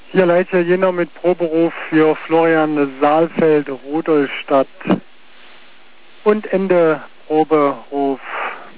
Hier Leitcher Jena mit Proberuf für Florian Saalfeld, Rudolstadt. Und Ende Proberuf